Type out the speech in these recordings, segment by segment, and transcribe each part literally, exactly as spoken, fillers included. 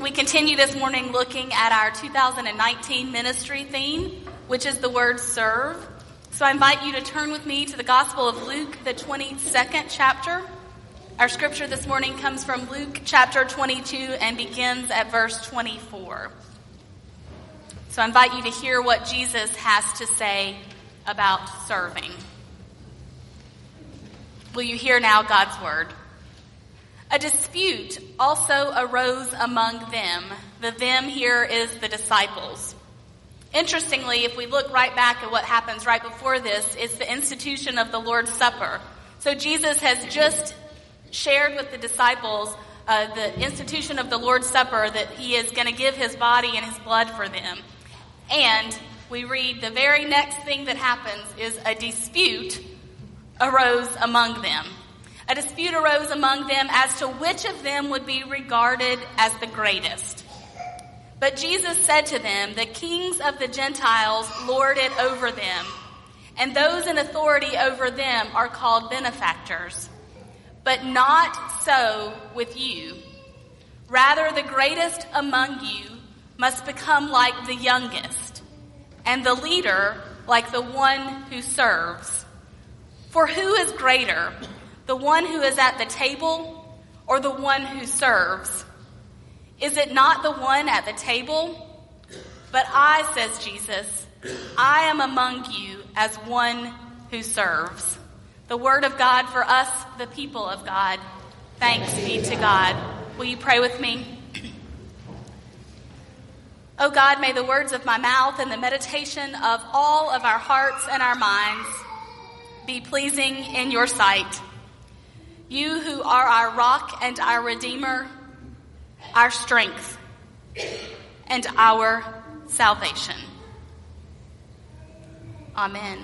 We continue this morning looking at our two thousand nineteen ministry theme, which is the word serve. So I invite you to turn with me to the Gospel of Luke, the twenty-second chapter. Our scripture this morning comes from Luke chapter twenty-two and begins at verse twenty-four. So I invite you to hear what Jesus has to say about serving. Will you hear now God's word? A dispute also arose among them. The them here is the disciples. Interestingly, if we look right back at what happens right before this, it's the institution of the Lord's Supper. So Jesus has just shared with the disciples uh, the institution of the Lord's Supper, that he is going to give his body and his blood for them. And we read the very next thing that happens is a dispute arose among them. A dispute arose among them as to which of them would be regarded as the greatest. But Jesus said to them, the kings of the Gentiles lord it over them, and those in authority over them are called benefactors. But not so with you. Rather, the greatest among you must become like the youngest, and the leader like the one who serves. For who is greater, the one who is at the table or the one who serves? Is it not the one at the table? But I, says Jesus, I am among you as one who serves. The word of God for us, the people of God. Thanks be to God. Will you pray with me? Oh God, may the words of my mouth and the meditation of all of our hearts and our minds be pleasing in your sight. You who are our rock and our redeemer, our strength, and our salvation. Amen.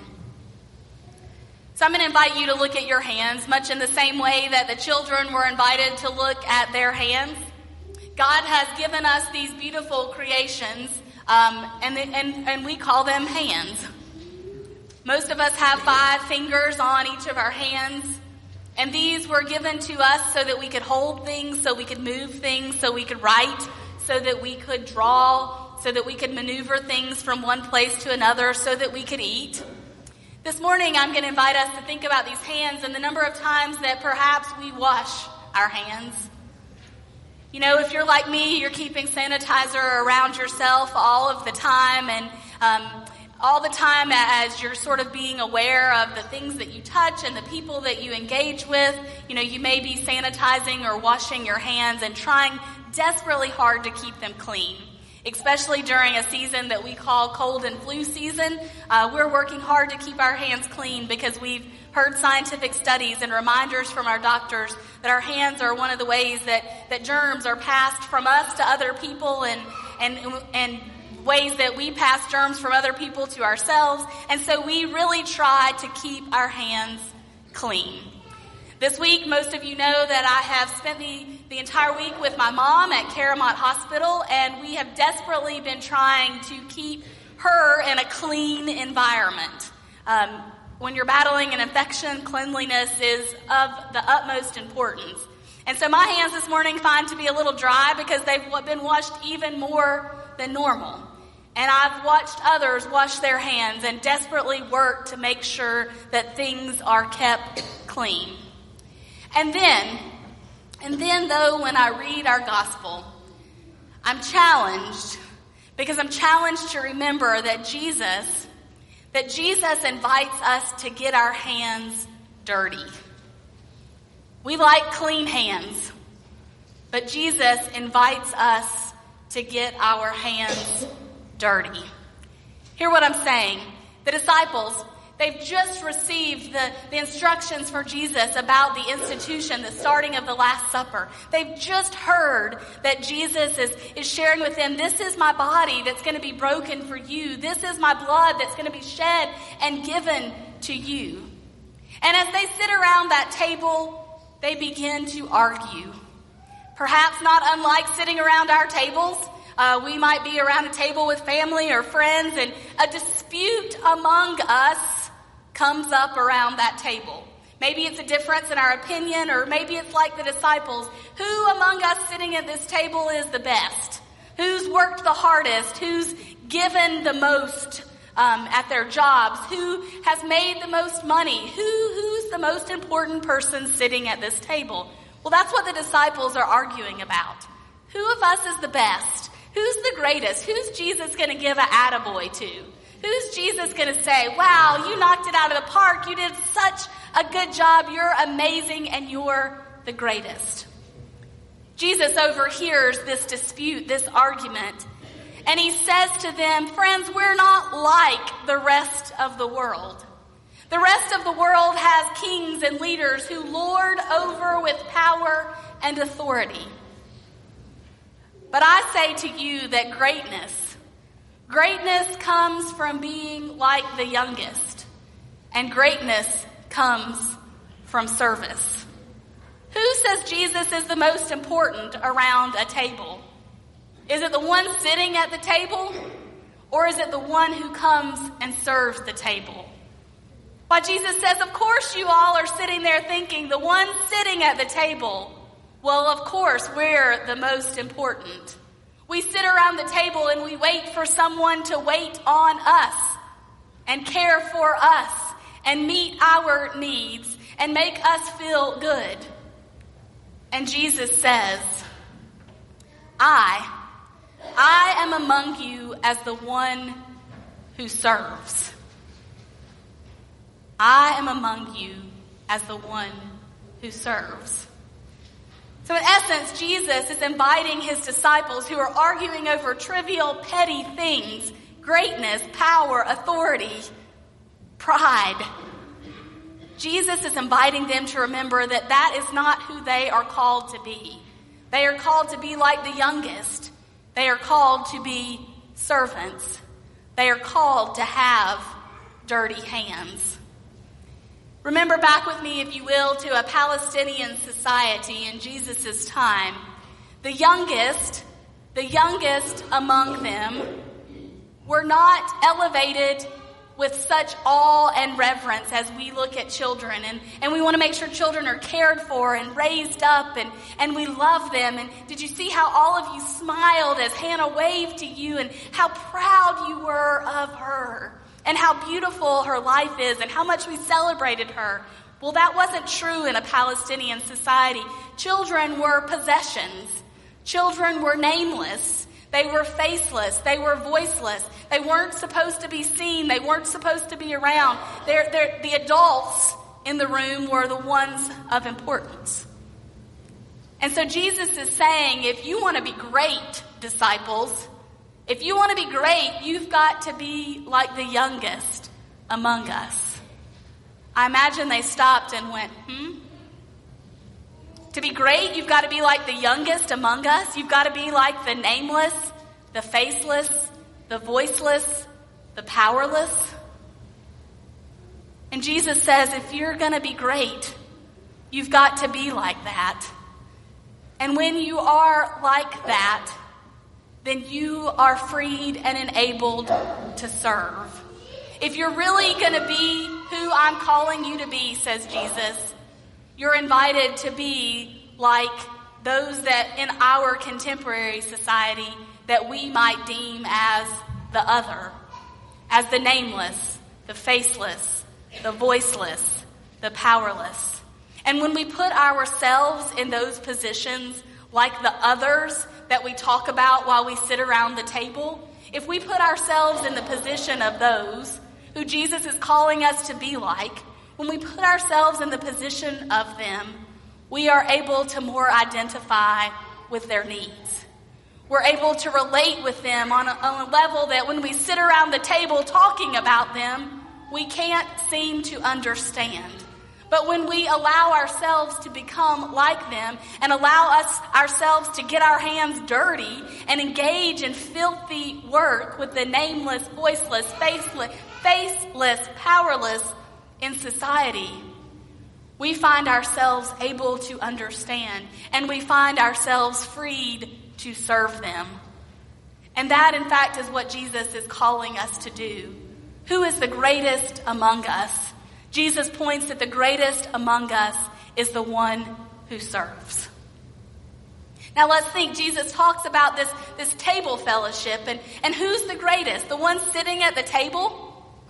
So I'm going to invite you to look at your hands, much in the same way that the children were invited to look at their hands. God has given us these beautiful creations, um, and, the, and, and we call them hands. Most of us have five fingers on each of our hands. And these were given to us so that we could hold things, so we could move things, so we could write, so that we could draw, so that we could maneuver things from one place to another, so that we could eat. This morning, I'm going to invite us to think about these hands and the number of times that perhaps we wash our hands. You know, if you're like me, you're keeping sanitizer around yourself all of the time, and um, all the time as you're sort of being aware of the things that you touch and the people that you engage with. You know, you may be sanitizing or washing your hands and trying desperately hard to keep them clean, especially during a season that we call cold and flu season. Uh, we're working hard to keep our hands clean because we've heard scientific studies and reminders from our doctors that our hands are one of the ways that, that germs are passed from us to other people, and and and ways that we pass germs from other people to ourselves. And so we really try to keep our hands clean. This week, most of you know that I have spent the, the entire week with my mom at Caramont Hospital, and we have desperately been trying to keep her in a clean environment. Um, when you're battling an infection, cleanliness is of the utmost importance. And so my hands this morning find to be a little dry because they've been washed even more than normal. And I've watched others wash their hands and desperately work to make sure that things are kept clean. And then, and then though, when I read our gospel, I'm challenged because I'm challenged to remember that Jesus, that Jesus invites us to get our hands dirty. We like clean hands, but Jesus invites us to get our hands dirty. Hear what I'm saying. The disciples, they've just received the, the instructions from Jesus about the institution, the starting of the Last Supper. They've just heard that Jesus is, is sharing with them, this is my body that's going to be broken for you. This is my blood that's going to be shed and given to you. And as they sit around that table, they begin to argue. Perhaps not unlike sitting around our tables. Uh, we might be around a table with family or friends, and a dispute among us comes up around that table. Maybe it's a difference in our opinion, or maybe it's like the disciples. Who among us sitting at this table is the best? Who's worked the hardest? Who's given the most um, at their jobs? Who has made the most money? Who Who's the most important person sitting at this table? Well, that's what the disciples are arguing about. Who of us is the best? Who's the greatest? Who's Jesus going to give an attaboy to? Who's Jesus going to say, wow, you knocked it out of the park. You did such a good job. You're amazing and you're the greatest. Jesus overhears this dispute, this argument, and he says to them, friends, we're not like the rest of the world. The rest of the world has kings and leaders who lord over with power and authority. But I say to you that greatness, greatness comes from being like the youngest, and greatness comes from service. Who says Jesus is the most important around a table? Is it the one sitting at the table, or is it the one who comes and serves the table? Why, Jesus says, of course you all are sitting there thinking, the one sitting at the table, well, of course, we're the most important. We sit around the table and we wait for someone to wait on us and care for us and meet our needs and make us feel good. And Jesus says, I, I am among you as the one who serves. I am among you as the one who serves. So in essence, Jesus is inviting his disciples who are arguing over trivial, petty things, greatness, power, authority, pride. Jesus is inviting them to remember that that is not who they are called to be. They are called to be like the youngest. They are called to be servants. They are called to have dirty hands. Remember back with me, if you will, to a Palestinian society in Jesus' time. The youngest, the youngest among them were not elevated with such awe and reverence as we look at children. And, and we want to make sure children are cared for and raised up, and, and we love them. And did you see how all of you smiled as Hannah waved to you, and how proud you were of her, and how beautiful her life is, and how much we celebrated her? Well, that wasn't true in a Palestinian society. Children were possessions. Children were nameless. They were faceless. They were voiceless. They weren't supposed to be seen. They weren't supposed to be around. They're, they're, the adults in the room were the ones of importance. And so Jesus is saying, if you want to be great disciples, if you want to be great, you've got to be like the youngest among us. I imagine they stopped and went, hmm? To be great, you've got to be like the youngest among us. You've got to be like the nameless, the faceless, the voiceless, the powerless. And Jesus says, if you're going to be great, you've got to be like that. And when you are like that, then you are freed and enabled to serve. If you're really going to be who I'm calling you to be, says Jesus, you're invited to be like those that in our contemporary society that we might deem as the other, as the nameless, the faceless, the voiceless, the powerless. And when we put ourselves in those positions, like the others that we talk about while we sit around the table, if we put ourselves in the position of those who Jesus is calling us to be like, when we put ourselves in the position of them, we are able to more identify with their needs. We're able to relate with them on a, on a level that when we sit around the table talking about them, we can't seem to understand. But when we allow ourselves to become like them and allow us ourselves to get our hands dirty and engage in filthy work with the nameless, voiceless, faceless, faceless, powerless in society, we find ourselves able to understand, and we find ourselves freed to serve them. And that, in fact, is what Jesus is calling us to do. Who is the greatest among us? Jesus points that the greatest among us is the one who serves. Now let's think, Jesus talks about this, this table fellowship, and, and who's the greatest? The one sitting at the table?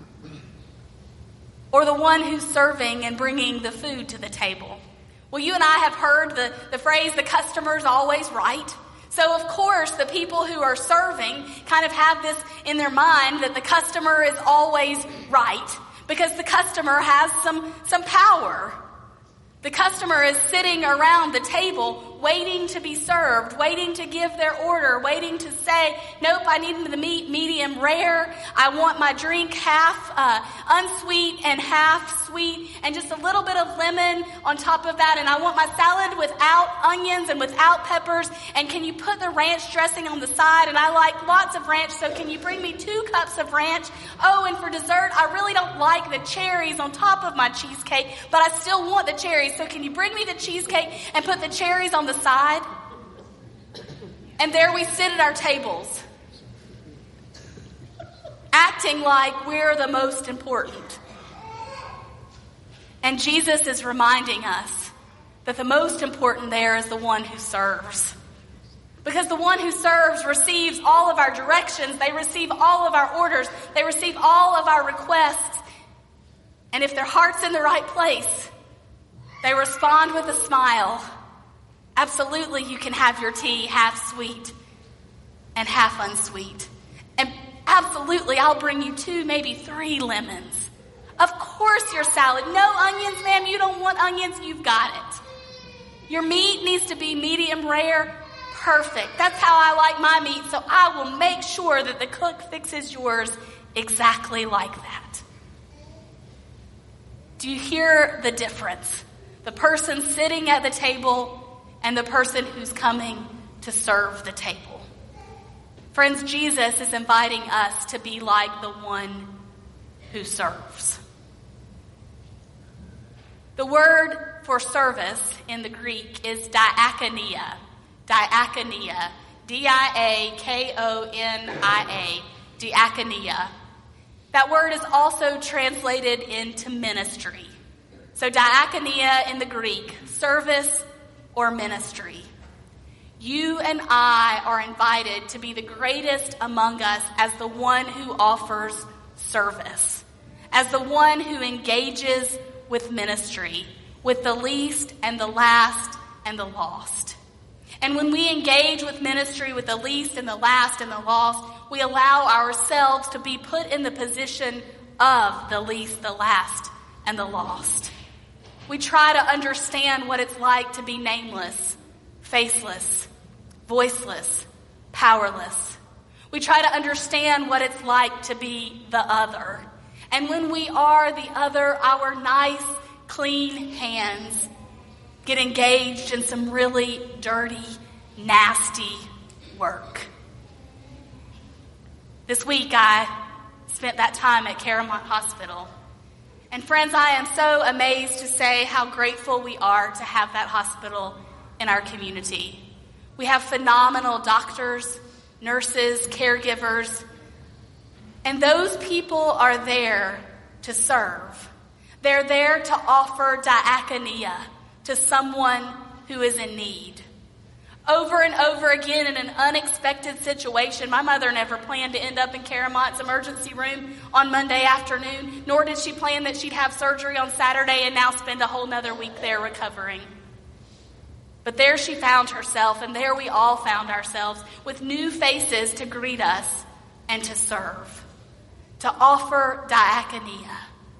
Or the one who's serving and bringing the food to the table? Well, you and I have heard the, the phrase, the customer's always right. So of course, the people who are serving kind of have this in their mind that the customer is always right, because the customer has some, some power. The customer is sitting around the table waiting to be served, waiting to give their order, waiting to say, nope, I need the meat medium rare. I want my drink half uh, unsweet and half sweet, and just a little bit of lemon on top of that. And I want my salad without onions and without peppers. And can you put the ranch dressing on the side? And I like lots of ranch, so can you bring me two cups of ranch? Oh, and for dessert, I really don't like the cherries on top of my cheesecake, but I still want the cherries. So can you bring me the cheesecake and put the cherries on the side? And there we sit at our tables, acting like we're the most important. And Jesus is reminding us that the most important there is the one who serves. Because the one who serves receives all of our directions. They receive all of our orders. They receive all of our requests. And if their heart's in the right place, they respond with a smile. Absolutely, you can have your tea half sweet and half unsweet. And absolutely, I'll bring you two, maybe three lemons. Of course, your salad. No onions, ma'am. You don't want onions. You've got it. Your meat needs to be medium rare. Perfect. That's how I like my meat, so I will make sure that the cook fixes yours exactly like that. Do you hear the difference? The person sitting at the table and the person who's coming to serve the table. Friends, Jesus is inviting us to be like the one who serves. The word for service in the Greek is diakonia. Diakonia. D I A K O N I A. Diakonia. That word is also translated into ministry. So diakonia in the Greek, service or ministry. You and I are invited to be the greatest among us as the one who offers service, as the one who engages with ministry, with the least and the last and the lost. And when we engage with ministry with the least and the last and the lost, we allow ourselves to be put in the position of the least, the last, and the lost. We try to understand what it's like to be nameless, faceless, voiceless, powerless. We try to understand what it's like to be the other. And when we are the other, our nice, clean hands get engaged in some really dirty, nasty work. This week I spent that time at Caramont Hospital. And friends, I am so amazed to say how grateful we are to have that hospital in our community. We have phenomenal doctors, nurses, caregivers, and those people are there to serve. They're there to offer diakonia to someone who is in need. Over and over again in an unexpected situation. My mother never planned to end up in Caramont's emergency room on Monday afternoon, nor did she plan that she'd have surgery on Saturday and now spend a whole nother week there recovering. But there she found herself, and there we all found ourselves with new faces to greet us and to serve, to offer diakonia.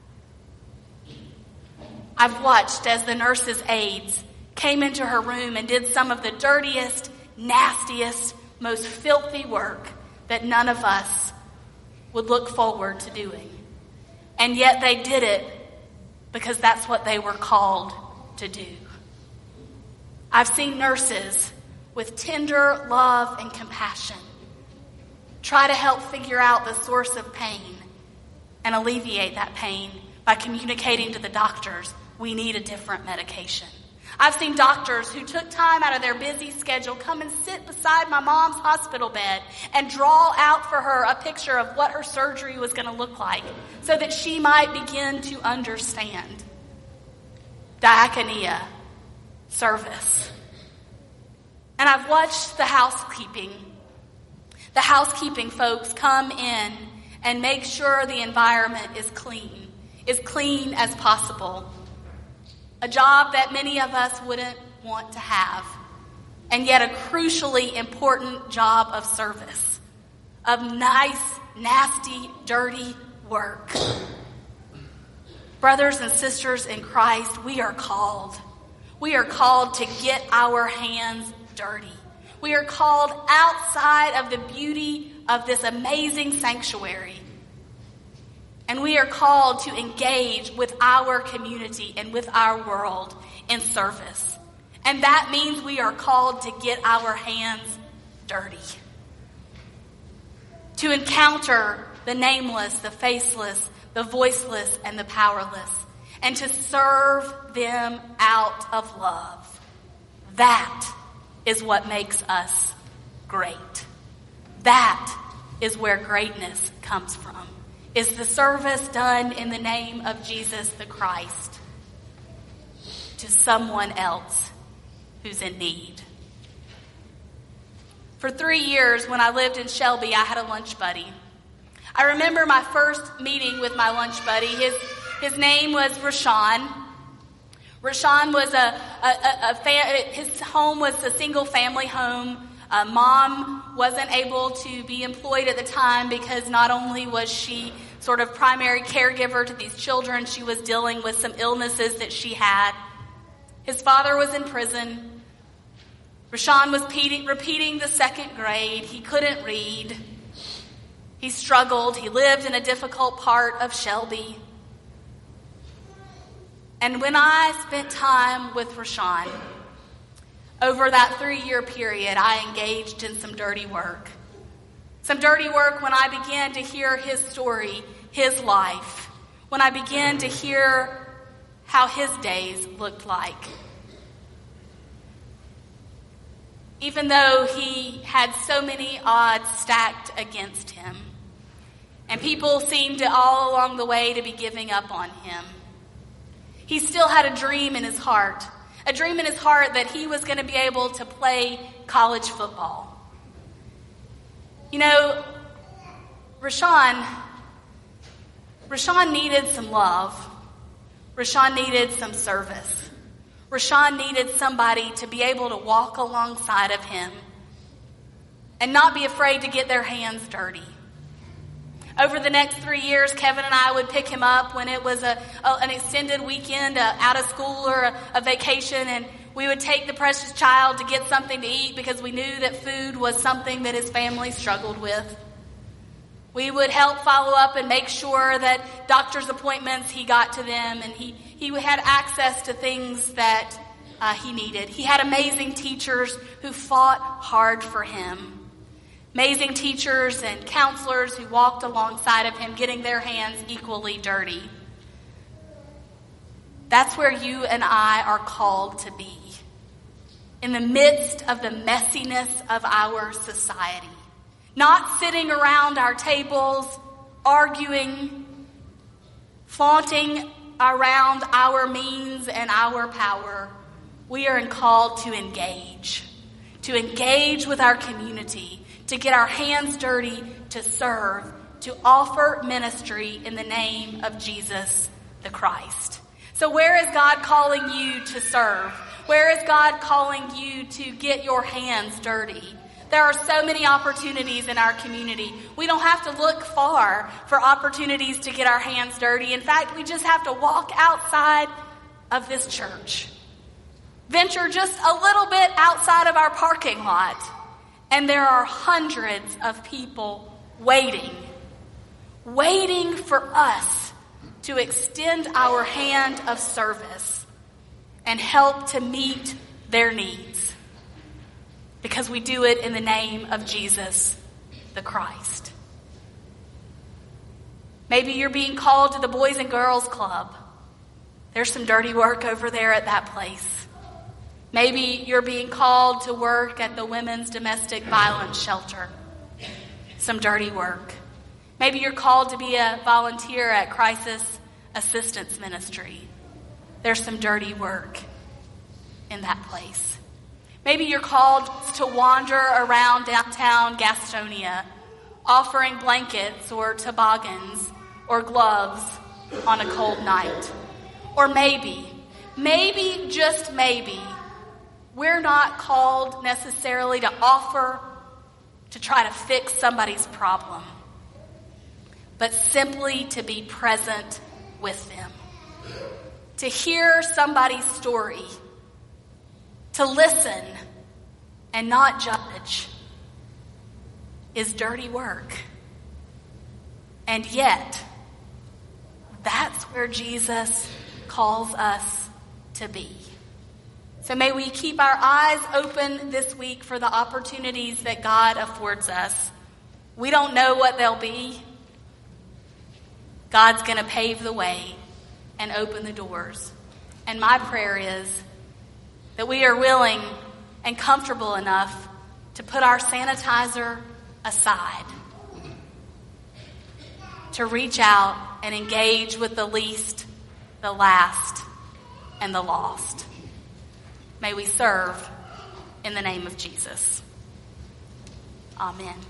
I've watched as the nurse's aides came into her room and did some of the dirtiest, nastiest, most filthy work that none of us would look forward to doing. And yet they did it because that's what they were called to do. I've seen nurses with tender love and compassion try to help figure out the source of pain and alleviate that pain by communicating to the doctors, we need a different medication. I've seen doctors who took time out of their busy schedule come and sit beside my mom's hospital bed and draw out for her a picture of what her surgery was going to look like so that she might begin to understand. Diakonia, service. And I've watched the housekeeping, the housekeeping folks come in and make sure the environment is clean, as clean as possible. A job that many of us wouldn't want to have, and yet a crucially important job of service, of nice, nasty, dirty work. Brothers and sisters in Christ, we are called. We are called to get our hands dirty. We are called outside of the beauty of this amazing sanctuary. And we are called to engage with our community and with our world in service. And that means we are called to get our hands dirty. To encounter the nameless, the faceless, the voiceless, and the powerless. And to serve them out of love. That is what makes us great. That is where greatness comes from. Is the service done in the name of Jesus the Christ to someone else who's in need. For three years, when I lived in Shelby, I had a lunch buddy. I remember my first meeting with my lunch buddy. His his name was Rashawn. Rashawn was a, a, a, a fa- his home was a single family home. Uh, mom wasn't able to be employed at the time because not only was she sort of primary caregiver to these children, she was dealing with some illnesses that she had. His father was in prison. Rashawn was repeating, repeating the second grade. He couldn't read. He struggled. He lived in a difficult part of Shelby. And when I spent time with Rashawn, over that three-year period, I engaged in some dirty work. Some dirty work when I began to hear his story, his life. When I began to hear how his days looked like. Even though he had so many odds stacked against him. And people seemed to all along the way to be giving up on him. He still had a dream in his heart. A dream in his heart that he was going to be able to play college football. You know, Rashawn, Rashawn needed some love. Rashawn needed some service. Rashawn needed somebody to be able to walk alongside of him and not be afraid to get their hands dirty. Over the next three years, Kevin and I would pick him up when it was a, a an extended weekend, uh, out of school or a, a vacation, and we would take the precious child to get something to eat because we knew that food was something that his family struggled with. We would help follow up and make sure that doctor's appointments, he got to them, and he, he had access to things that uh, he needed. He had amazing teachers who fought hard for him. Amazing teachers and counselors who walked alongside of him, getting their hands equally dirty. That's where you and I are called to be. In the midst of the messiness of our society. Not sitting around our tables, arguing, flaunting around our means and our power. We are called to engage. To engage with our community. To get our hands dirty, to serve, to offer ministry in the name of Jesus the Christ. So where is God calling you to serve? Where is God calling you to get your hands dirty? There are so many opportunities in our community. We don't have to look far for opportunities to get our hands dirty. In fact, we just have to walk outside of this church. Venture just a little bit outside of our parking lot. And there are hundreds of people waiting, waiting for us to extend our hand of service and help to meet their needs. Because we do it in the name of Jesus the Christ. Maybe you're being called to the Boys and Girls Club. There's some dirty work over there at that place. Maybe you're being called to work at the Women's Domestic Violence Shelter. Some dirty work. Maybe you're called to be a volunteer at Crisis Assistance Ministry. There's some dirty work in that place. Maybe you're called to wander around downtown Gastonia, offering blankets or toboggans or gloves on a cold night. Or maybe, maybe, just maybe, we're not called necessarily to offer to try to fix somebody's problem, but simply to be present with them. To hear somebody's story, to listen and not judge, is dirty work. And yet, that's where Jesus calls us to be. So may we keep our eyes open this week for the opportunities that God affords us. We don't know what they'll be. God's going to pave the way and open the doors. And my prayer is that we are willing and comfortable enough to put our sanitizer aside, to reach out and engage with the least, the last, and the lost. May we serve in the name of Jesus. Amen.